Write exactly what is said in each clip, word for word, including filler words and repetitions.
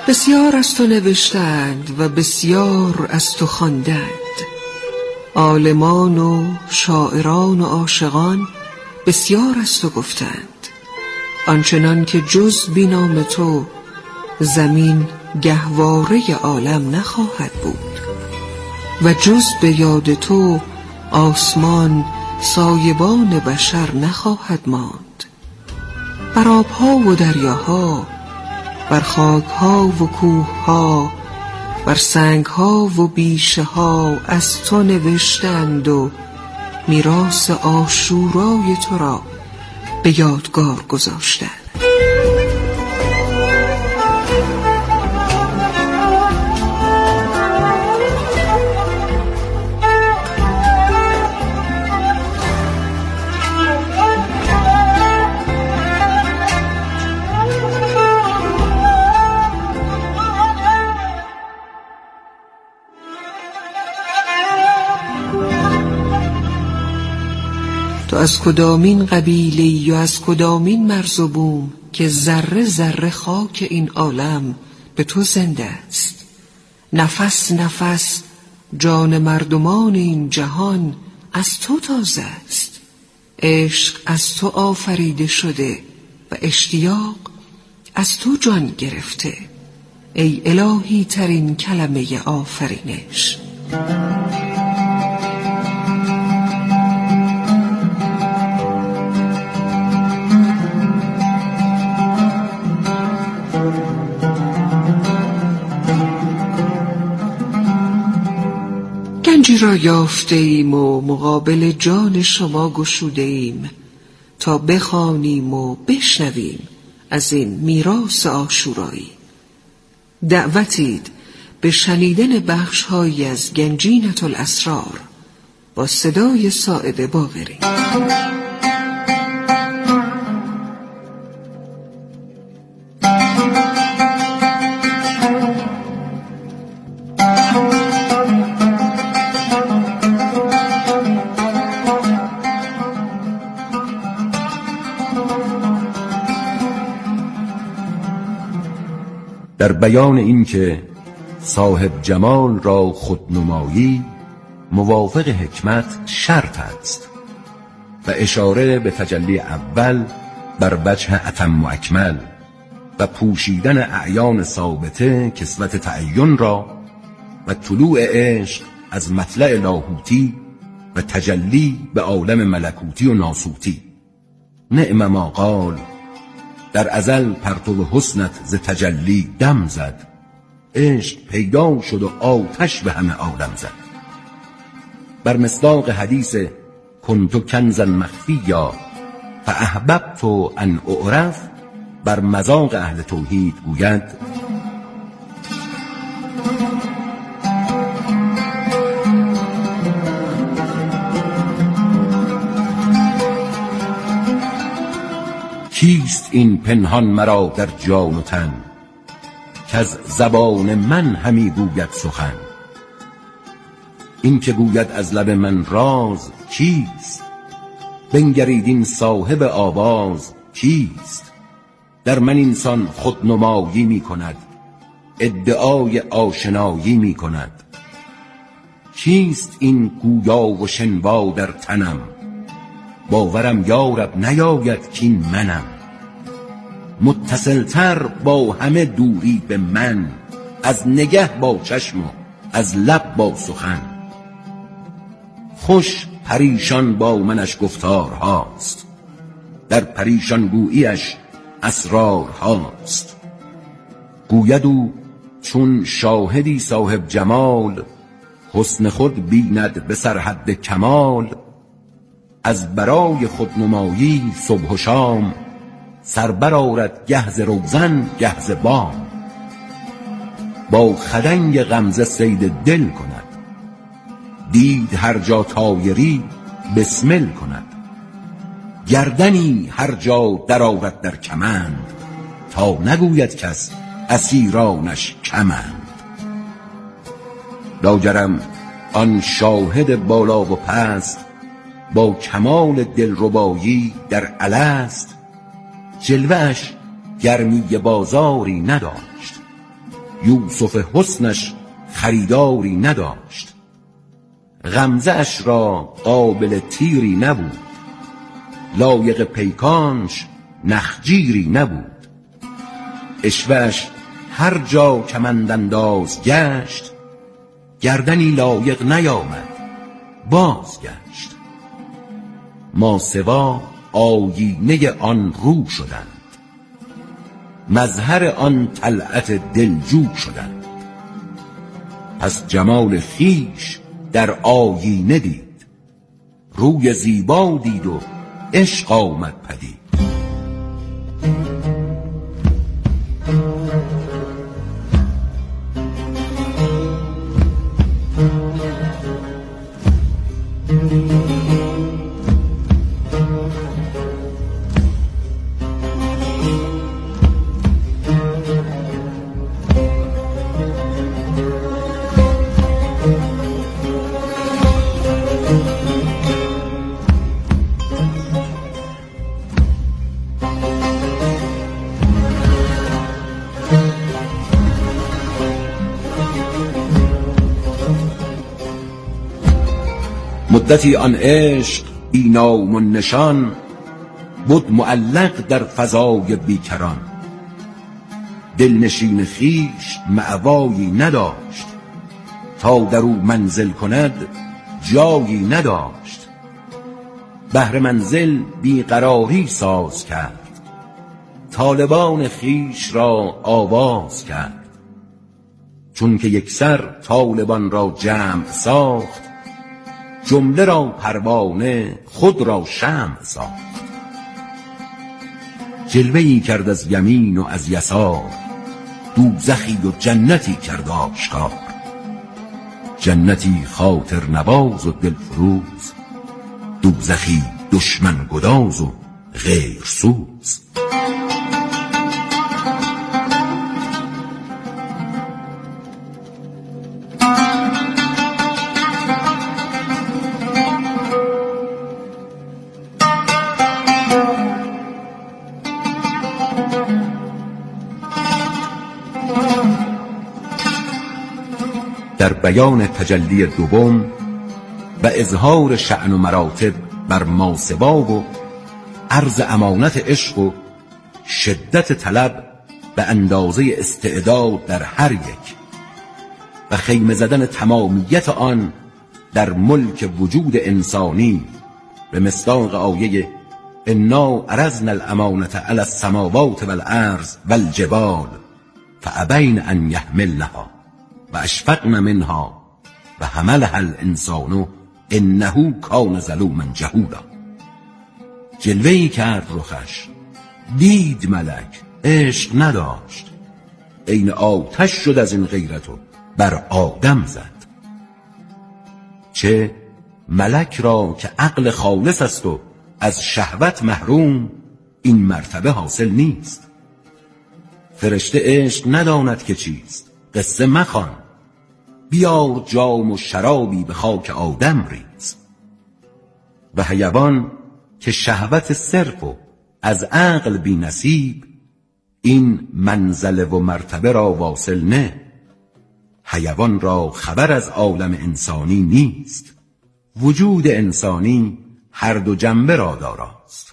بسیار از تو نوشتند و بسیار از تو خواندند، عالمان و شاعران و عاشقان بسیار از تو گفتند، آنچنان که جز بی نام تو زمین گهواره عالم نخواهد بود و جز به یاد تو آسمان سایبان بشر نخواهد ماند. بر آبها و دریاها، بر خاکها و کوهها، بر سنگها و بیشه ها از تو نوشتند و میراث عاشورای تو را به یادگار گذاشتند. تو از کدامین قبیله‌ای و از کدامین مرز و بوم که ذره ذره خاک این عالم به تو زنده است، نفس نفس جان مردمان این جهان از تو تازه است، عشق از تو آفریده شده و اشتیاق از تو جان گرفته، ای الهی ترین کلمه آفرینش. گنجی را یافته ایم و مقابل جان شما گشوده ایم تا بخوانیم و بشنویم از این میراث عاشورایی. دعوتید به شنیدن بخش‌هایی از گنجینة الاسرار با صدای ساعد باقری. در بیان این که صاحب جمال را خودنمایی موافق حکمت شرط است و اشاره به تجلی اول بر وجه اتم و اکمل و پوشیدن اعیان ثابته کسوت تعین را و طلوع عشق از مطلع لاهوتی و تجلی به عالم ملکوتی و ناسوتی. نعم ما قال، در ازل پرتو حسنت ز تجلی دم زد، عشق پیدا شد و آتش به همه عالم زد. بر مصداق حدیث کنت کنزا مخفیا فاحببت ان اعرف بر مذاق اهل توحید گوید: کیست این پنهان مرا در جان و تن، که از زبان من همی گوید سخن؟ این که گوید از لب من راز کیست؟ بنگرید این صاحب آواز کیست؟ در من اینسان خودنمایی می کند، ادعای آشنایی می کند. کیست این گویا و شنوا در تنم؟ باورم یارب نیاید کین منم. متصلتر با همه دوری به من، از نگه با چشم و از لب با سخن. خوش پریشان با منش گفتار هاست، در پریشان گوییش اسرار هاست. گوید او چون شاهدی صاحب جمال، حسن خود بیند به سرحد کمال. از برای خودنمایی صبح و شام، سر برآرد گه ز روزن گه ز بام. با خدنگ غمزه صید دل کند، دید هر جا طایری بسمل کند. گردنی هر جا درآورد در کمند، تا نگوید کس اسیرانش کمند. لاجرم آن شاهد بالا و پست، با کمال دلربایی در الست. جلوه‌اش گرمی بازاری نداشت، یوسف حسنش خریداری نداشت. غمزه اش را قابل تیری نبود، لایق پیکانش نخجیری نبود. عشوه‌اش هر جا کمند انداز گشت، گردنی لایق نیامد بازگشت. ماسوا آیینه آن رو شدند، مظهر آن طلعت دلجو شدند. پس جمال خویش در آیینه دید، روی زیبا دید و عشق آمد پدید. مدتی آن عشق بی نام و نشان، بود معلق در فضای بیکران. دلنشین خویش مأوایی نداشت، تا در او منزل کند جایی نداشت. بهر منزل بیقراری ساز کرد، طالبان خویش را آواز کرد. چون که یک سر طالبان را جمع ساخت، جمله را پروانه خود را شمع ساخت. جلوه‌ای کرد از یمین و از یسار، دوزخی و جنتی کرد آشکار. جنتی خاطر نواز و دلفروز، دوزخی دشمن گداز و غیر سوز. در بیان تجلی دوم و اظهار شأن و مراتب بر ماسوا و عرض امانت عشق و شدت طلب به اندازه استعداد در هر یک و خیمه زدن تمامیت آن در ملک وجود انسانی به مصداق آیه انا عرضنا الامانة علی السماوات والارض والجبال فابین ان یحملنها و اشفقن منها و حملها الانسان انه کان ظلوما جهولا. جلوه‌ای کرد رخش، دید ملک، عشق نداشت، عین آتش شد از این غیرت و بر آدم زد. چه ملک را که عقل خالص است و از شهوت محروم، این مرتبه حاصل نیست. فرشته عشق نداند که چیست، قصه مخوان، بیار جام و شرابی به خاک آدم ریز. و حیوان که شهوت صرف و از عقل بی نصیب، این منزله و مرتبه را واصل نه. حیوان را خبر از عالم انسانی نیست، وجود انسانی هر دو جنبه را داراست.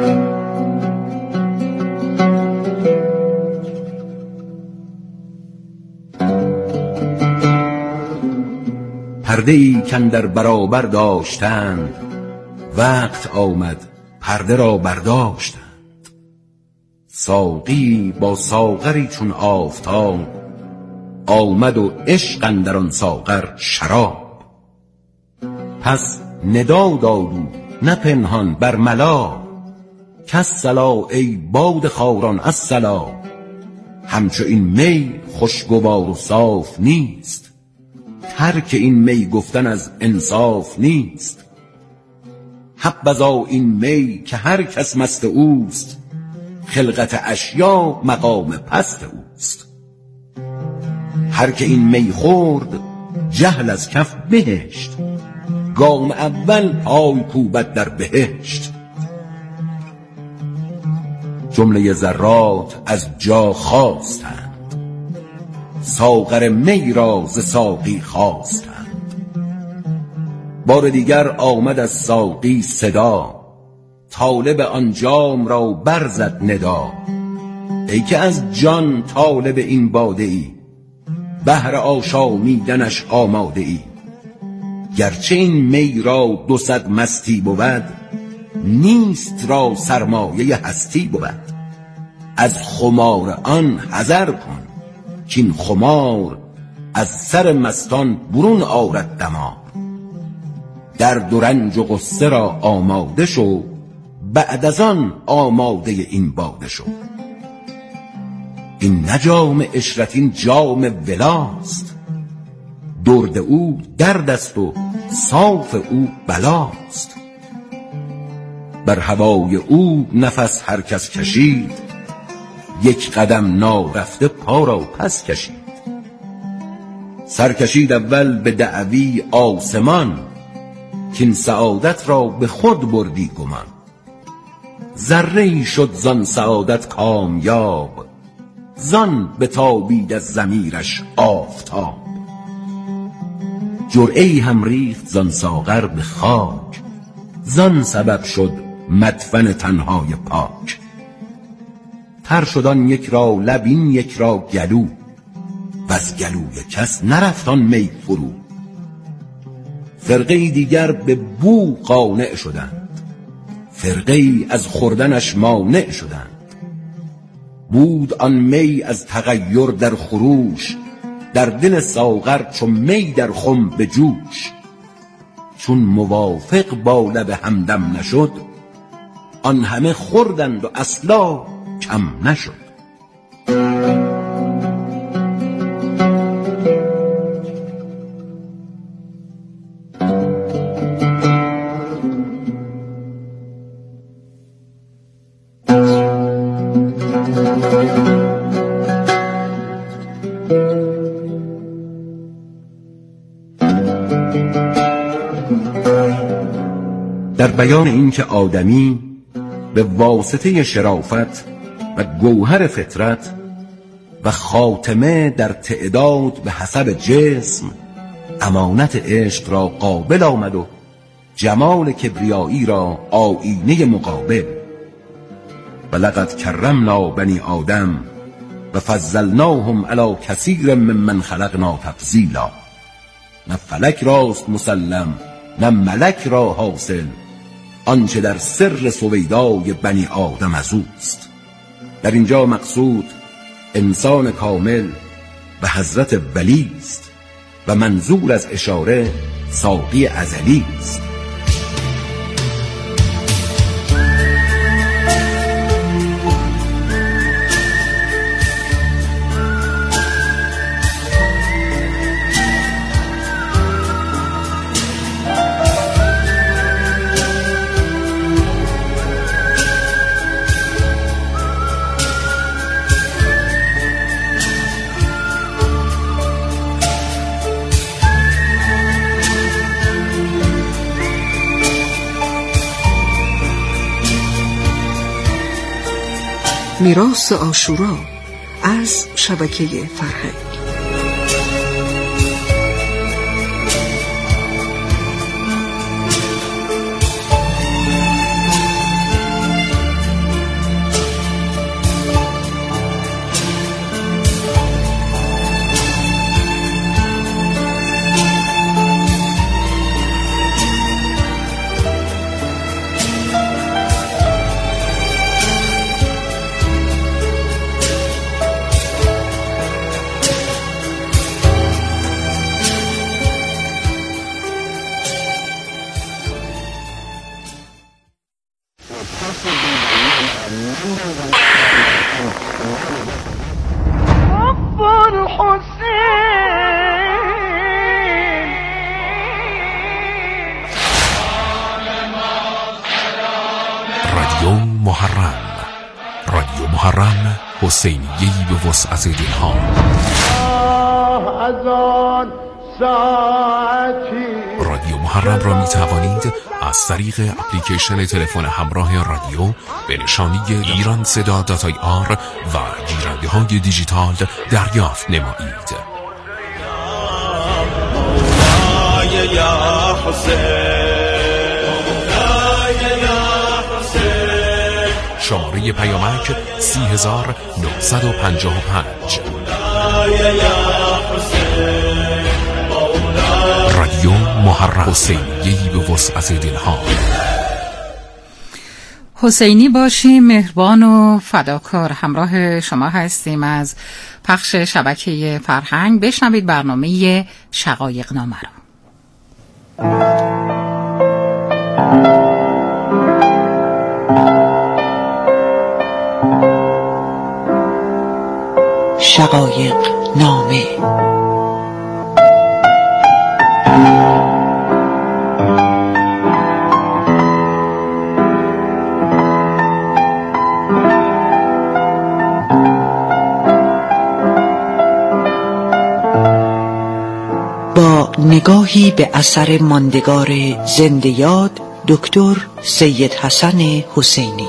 پرده‌ای کاندر برابر داشتند، وقت آمد پرده را برداشتند. ساقی با ساغری چون آفتاب، آمد و عشق اندر آن ساغر شراب. پس ندا دادو نه پنهان بر ملا، کالصلا ای باد خاران الصلا. همچو این می خوشگوار و صاف نیست، ترک این می گفتن از انصاف نیست. حبذا این می که هر کس مست اوست، خلقت اشیا مقام پست اوست. هر که این می خورد جهل از کف بهشت، گام اول پای کوبد در بهشت. جمله ذرات از جا خاستند، ساغر می را ز ساقی خواستند. بار دیگر آمد از ساقی صدا، طالب آن جام را برزد ندا. ای که از جان طالب این باده ای، بهر آشامیدنش آماده ای. گرچه این می را دو صد مستی بود، نیست را سرمایه هستی بود. از خمار آن حذر کن، کین خمار از سر مستان برون آرد دمار. درد و رنج و غصه را آماده شو، بعد از آن آماده این باده شو. این نه جام عشرت، این جام ولاست. درد او درد است و صاف او بلاست. بر هوای او نفس هر کس کشید، یک قدم نارفته پا را پس کشید. سر کشید اول به دعوی آسمان، کین سعادت را به خود بردی گمان. ذره‌ای شد زان سعادت کامیاب، زان بتابید از ضمیرش آفتاب. جرعه‌ای هم ریخت زان ساغر به خاک، زان سبب شد مدفن تنهای پاک. تر شد آن یک را لب، این یک را گلو، وز گلوی کس نرفت آن می فرو. فرقه دیگر به بو قانع شدند، فرقه از خوردنش مانع شدند. بود آن می از تغیر در خروش، در دل ساغر چو می در خم به جوش. چون موافق با لب همدم نشد، آن همه خوردند و اصلا کم نشد. در بیان این که آدمی به واسطه شرافت و گوهر فطرت و خاتمه در تعداد به حسب جسم، امانت عشق را قابل آمد و جمال کبریایی را آیینه مقابل. و لقد کرمنا بنی آدم و فضلناهم علی کثیر ممن خلقنا تفضیلا. نه فلک راست مسلم، نه ملک را حاصل، آنچه در سر سویدای بنی آدم از اوست. در اینجا مقصود انسان کامل و حضرت ولی است و منظور از اشاره ساقی ازلی است. میراث عاشورا از شبکه فرهنگ. رادیو محرم، رادیو محرم، حسینیه‌ای به وسعت دلها. از آن رادیو محرم را می توانید از طریق اپلیکیشن تلفن همراه رادیو به نشانی ایران صدا دات آی آر و گیرنده های دیجیتال دریافت نمایید. شماره پیامک سی هزار نهصد و پنجاه و پنج. رادیو محرم، حسینیه‌ای به وسعت دلها. حسینی باشیم، مهربان و فداکار. همراه شما هستیم از پخش شبکه فرهنگ. بشنوید برنامه شقایق نامه را. شقایق نامه. با نگاهی به اثر ماندگار زنده یاد دکتر سید حسن حسینی.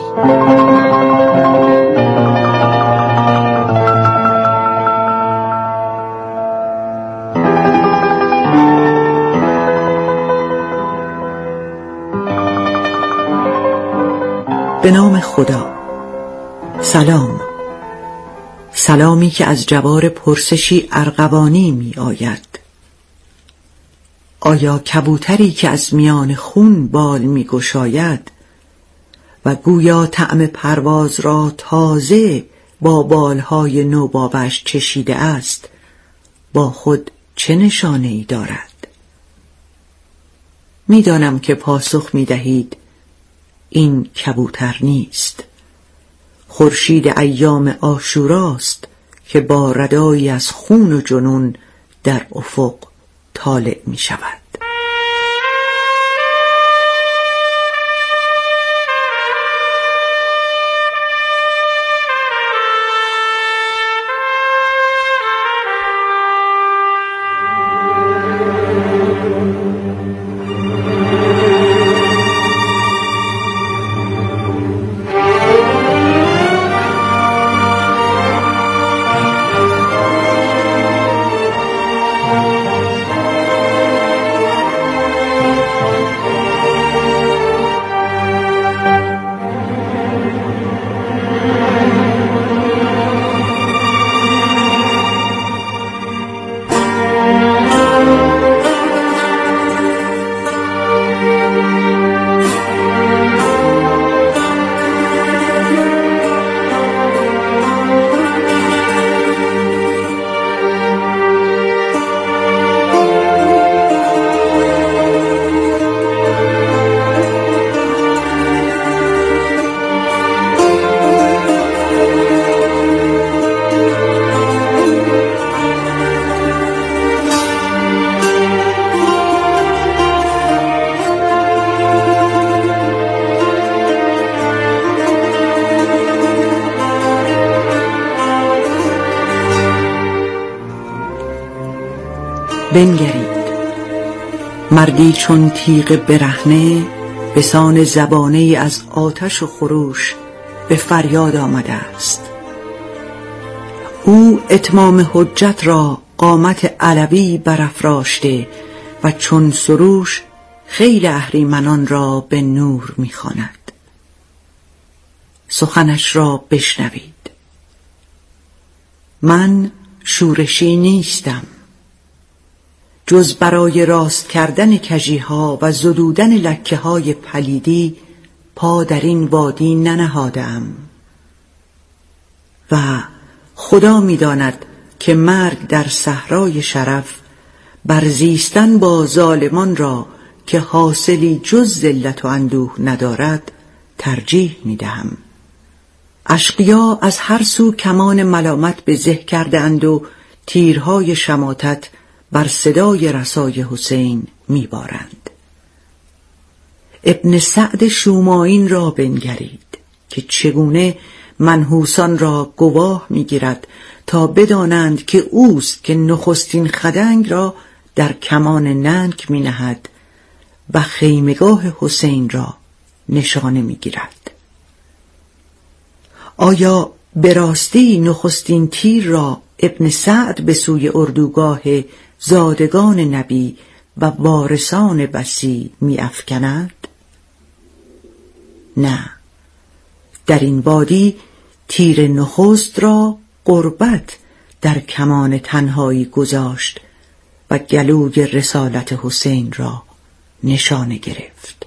به نام خدا. سلام. سلامی که از جوار پرسشی ارغوانی می آید. آیا کبوتری که از میان خون بال می گشاید و گویا طعم پرواز را تازه با بالهای نوبابش چشیده است، با خود چه نشانه ای دارد؟ می دانم که پاسخ می دهید این کبوتر نیست، خورشید ایام عاشوراست که با ردایی از خون و جنون در افق طالع می شود. بنگرید، مردی چون تیغ برهنه به سان زبانه از آتش و خروش به فریاد آمده است. او اتمام حجت را قامت علوی برافراشته و چون سروش خیل اهریمنان را به نور می‌خواند. سخنش را بشنوید. من شورشی نیستم، جز برای راست کردن کژی‌ها و زدودن لکه‌های پلیدی پا در این وادی ننهادم و خدا می‌داند که مرگ در صحرای شرف برزیستن با ظالمان را که حاصلی جز ذلت و اندوه ندارد ترجیح می‌دهم. اشقیا از هر سو کمان ملامت به زه کرده اند و تیرهای شماتت بر صدای رسای حسین می‌بارند. ابن سعد شومائین را بنگرید که چگونه منحوسان را گواه می‌گیرد تا بدانند که اوست که نخستین خدنگ را در کمان ننگ می نهد و خیمگاه حسین را نشانه می گیرد. آیا به راستی نخستین تیر را ابن سعد به سوی اردوگاه زادگان نبی و وارثان وصی می افکند؟ نه، در این وادی تیر نخست را قربت در کمان تنهایی گذاشت و گلوی رسالت حسین را نشانه گرفت.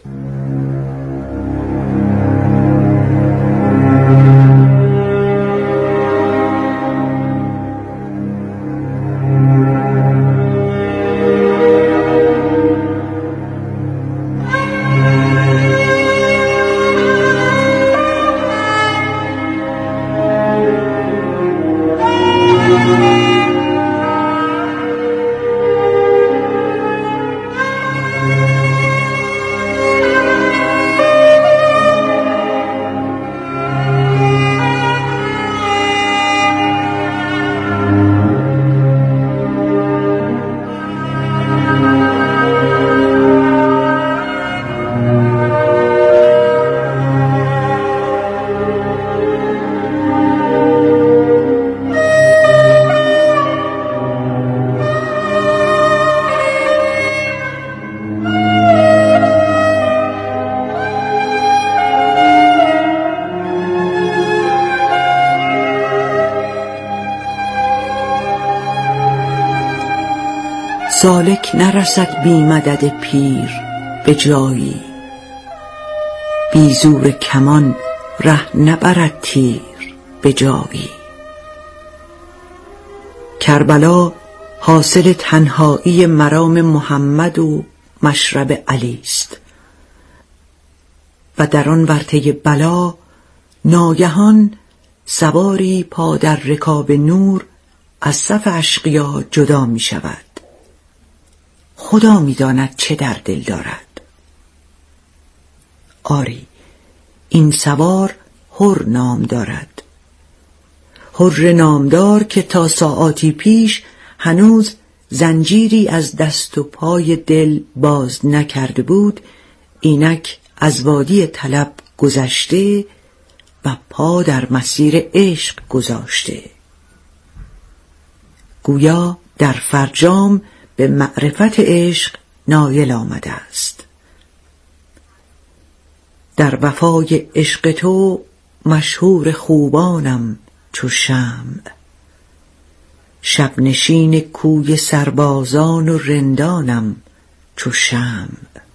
سالک نرسد بی مدد پیر به جایی، بی زور کمان ره نبرد تیر به جایی. کربلا حاصل تنهایی مرام محمد و مشرب علی است و در آن ورطه بلا ناگهان سواری پا در رکاب نور از صف اشقیا جدا می شود. خدا می داند چه در دل دارد. آری، این سوار حر نام دارد، حر نامدار که تا ساعاتی پیش هنوز زنجیری از دست و پای دل باز نکرده بود، اینک از وادی طلب گذشته و پا در مسیر عشق گذاشته. گویا در فرجام به معرفت عشق نایل آمده است. در وفای عشق تو مشهور خوبانم چو شمع، شب نشین کوی سربازان و رندانم چو شمع.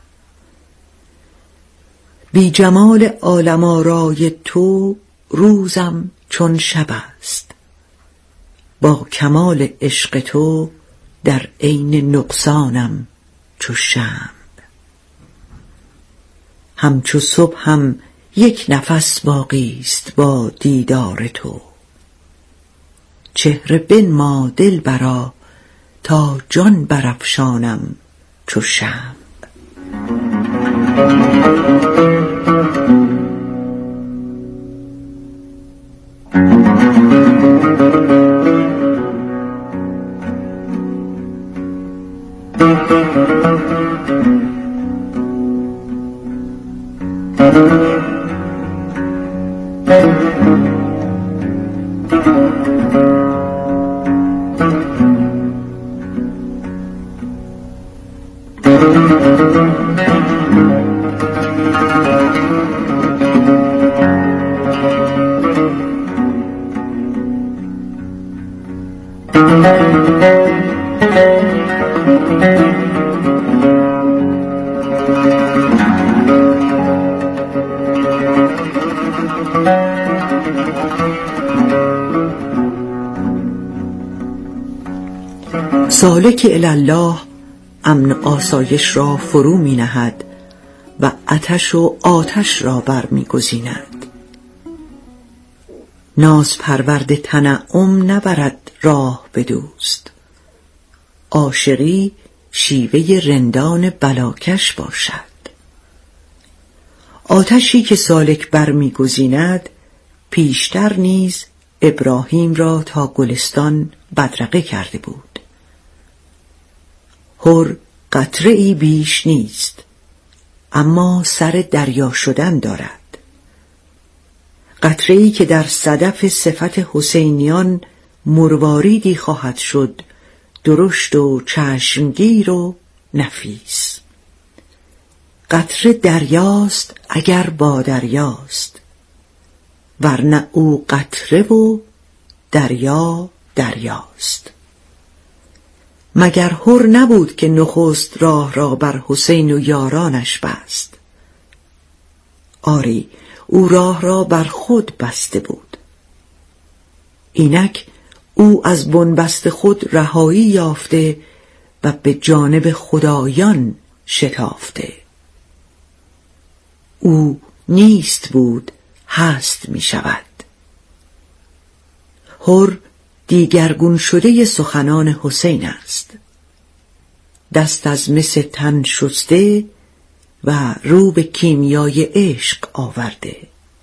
بی جمال عالم آرای تو روزم چون شب است، با کمال عشق تو در عین نقصانم چو شمع. همچو صبح هم یک نفس باقی است با دیدار تو، چهره بنما دلبرا تا جان برافشانم چو شمع. سالک الله امن آسایش را فرو می نهد و آتش و آتش را بر می گزیند. ناز پرورد تنعم نبرد راه به دوست، عاشقی شیوه رندان بلاکش باشد. آتشی که سالک بر می گزیند پیشتر نیز ابراهیم را تا گلستان بدرقه کرده بود. حر قطره ای بیش نیست، اما سر دریا شدن دارد. قطره ای که در صدف صفت حسینیان مرواریدی خواهد شد، درشت و چشمگیر و نفیس. قطره دریاست اگر با دریاست، ورنه او قطره و دریا دریاست. مگر حر نبود که نخست راه را بر حسین و یارانش بست؟ آری، او راه را بر خود بسته بود. اینک او از بنبست خود رهایی یافته و به جانب خدایان شتافته. او نیست بود، هست می شود. حر دیگرگون شده سخنان حسین است. دست از مس تن شسته و رو به کیمیای عشق آورده.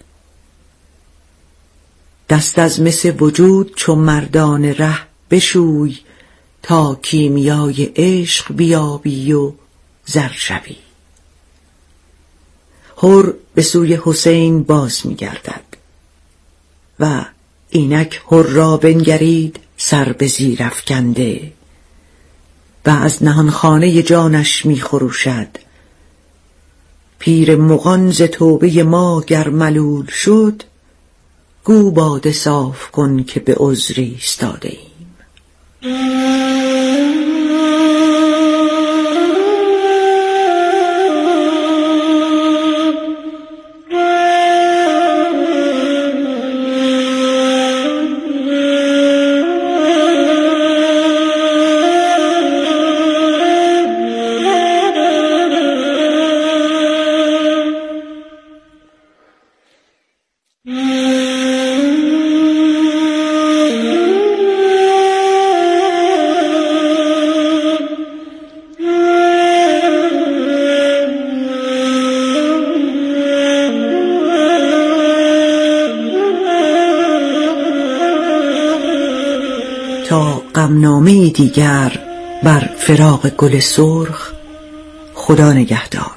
دست از مس وجود چو مردان ره بشوی، تا کیمیای عشق بیابی و زر شوی. حر به سوی حسین باز می گردد و اینک حر را بنگرید سر به زیر افکنده و از نهانخانه جانش می خروشد. پیر مغان ز توبه ما گر ملول شد، گو باده صاف کن که به عذری ایستاده ایم. تا غمنامه دیگر بر فراق گل سرخ. خدا نگهدار.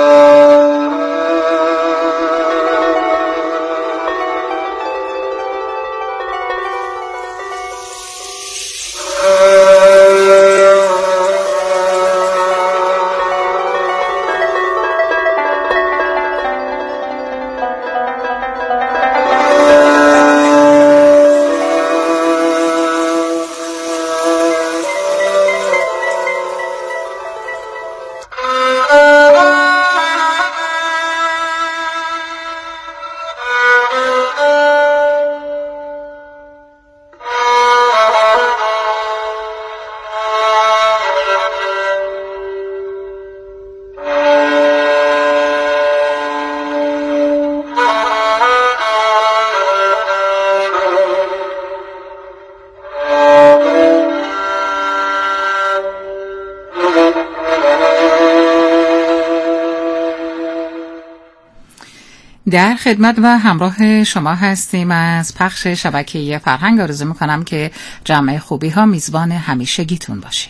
در خدمت و همراه شما هستیم از پخش شبکه فرهنگ. آرزو میکنم که جمع خوبی ها میزبان همیشگیتون باشه.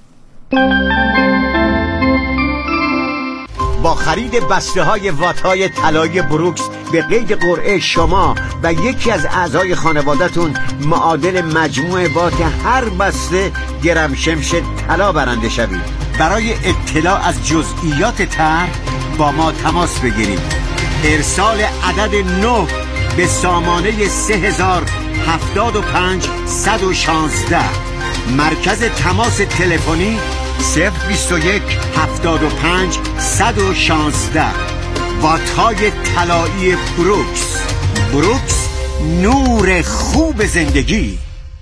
با خرید بسته های وات های طلای بروکس به قید قرعه شما و یکی از اعضای خانواده‌تون معادل مجموع وات هر بسته گرم شمش طلا برنده شوید. برای اطلاع از جزئیات طرح با ما تماس بگیرید. ارسال عدد نه به سامانه سه هزار هفتاد و پنج صد و شانزده. مرکز تماس تلفنی صفر بیست و یک هفتاد و پنج صد و شانزده. وات‌های طلایی بروکس. بروکس، نور خوب زندگی.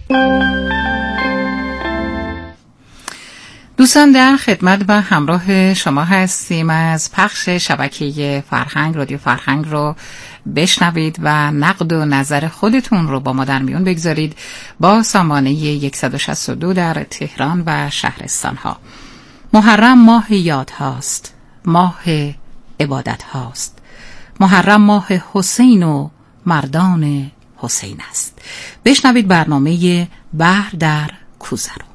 دوستان در خدمت و همراه شما هستیم از پخش شبکه فرهنگ. رادیو فرهنگ رو بشنوید و نقد و نظر خودتون رو با ما در میون بگذارید با سامانه صد و شصت و دو در تهران و شهرستان ها. محرم ماه یاد هاست، ماه عبادت هاست. محرم ماه حسین و مردان حسین است. بشنوید برنامه بحر در کوزه رو.